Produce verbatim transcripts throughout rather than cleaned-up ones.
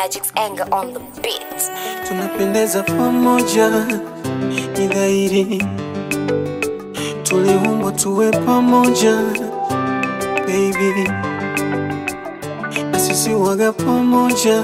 Magic's anger on the beat. Tunapendeza pamoja, ni dhahiri tuliumbwa tuwe pamoja, baby. Na sisi waga pamoja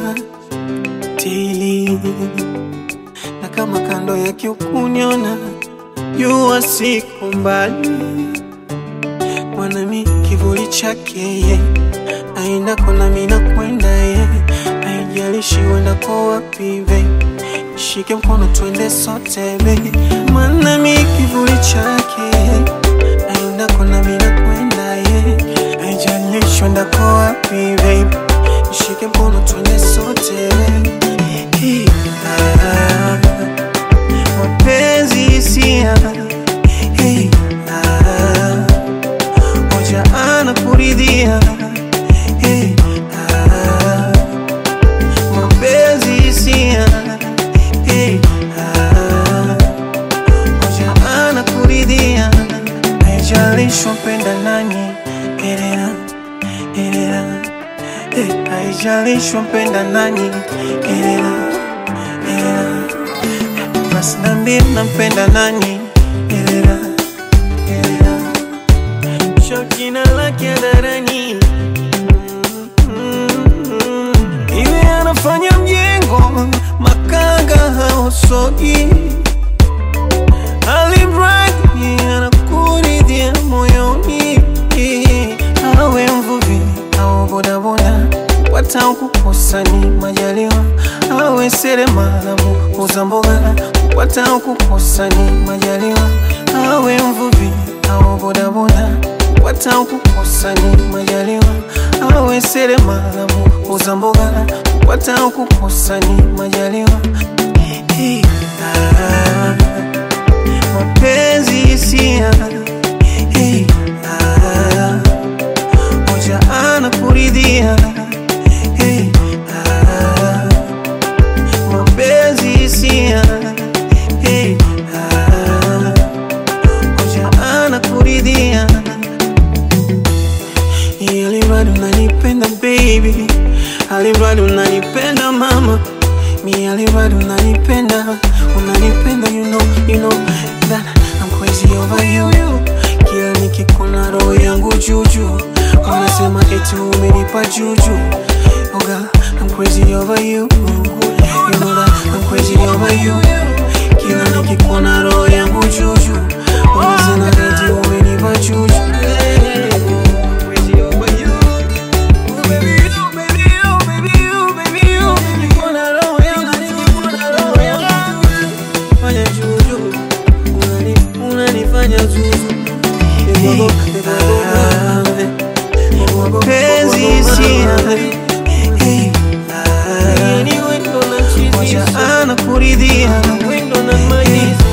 tili, na kama kando yake ukuniona, jua siku mbali. Mwanami kivuli chake ye, aenda kona mina kwenda ye, haijalishi wenda kwa wapi baby. Shike mkono twende sote baby. Mwanami kivuli chake ye, aenda kona mina kwenda ye, haijalishi wenda kwa wapi baby. Shike mkono twende sote hey, ah, mapenzi hisia hey, ah, moja anakuridhia hey, ah, mapenzi hisia hey, ah, moja anakuridhia. Haijalishi mpenda nani, elea, elea hey, haijalishi mpenda nani, elea, elea. Basi niambie nampenda nani, elea, elea. Shokina lake hadharani, iwe anafanya mjengo, makanga hausogi, alimradi anakuridhia moyoni. Awe mvuvi au bodaboda, kupata kukosa ni majaliwa. Awe seremala muuza mboga, kupata kukosa ni majaliwa. Awe mvuvi au bodaboda, kupata kukosa ni majaliwa. Awe seremala muuza mboga, kupata kukosa ni majaliwa. Hey, ah, mapenzi hisia hey, ah, moja anakuridhia hey, ah, mapenzi hisia hey, ah, moja anakuridhia. Alimradi unanipenda baby, alimradi unanipenda mama, mi alimradi unanipenda, unanipenda you know, you know that I'm crazy over you. Kila nikikona roho yangu juju, wanasema eti umenipa juju. Oh girl, I'm crazy over you. You know that I'm crazy over you. Kila nikikona roho yangu juju, wanasema eti umenipa juju. Mapenzi hisia hey, ah, moja anakuridhia hey,